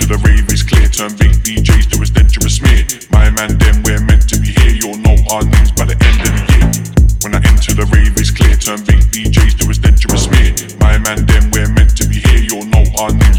the rave is clear, turn big DJs to a dangerous smear. My man, then we're meant to be here. You'll know our names by the end of the year. When I enter the rave is clear, turn big DJs to a dangerous smear. My man, then we're meant to be here. You'll know our names.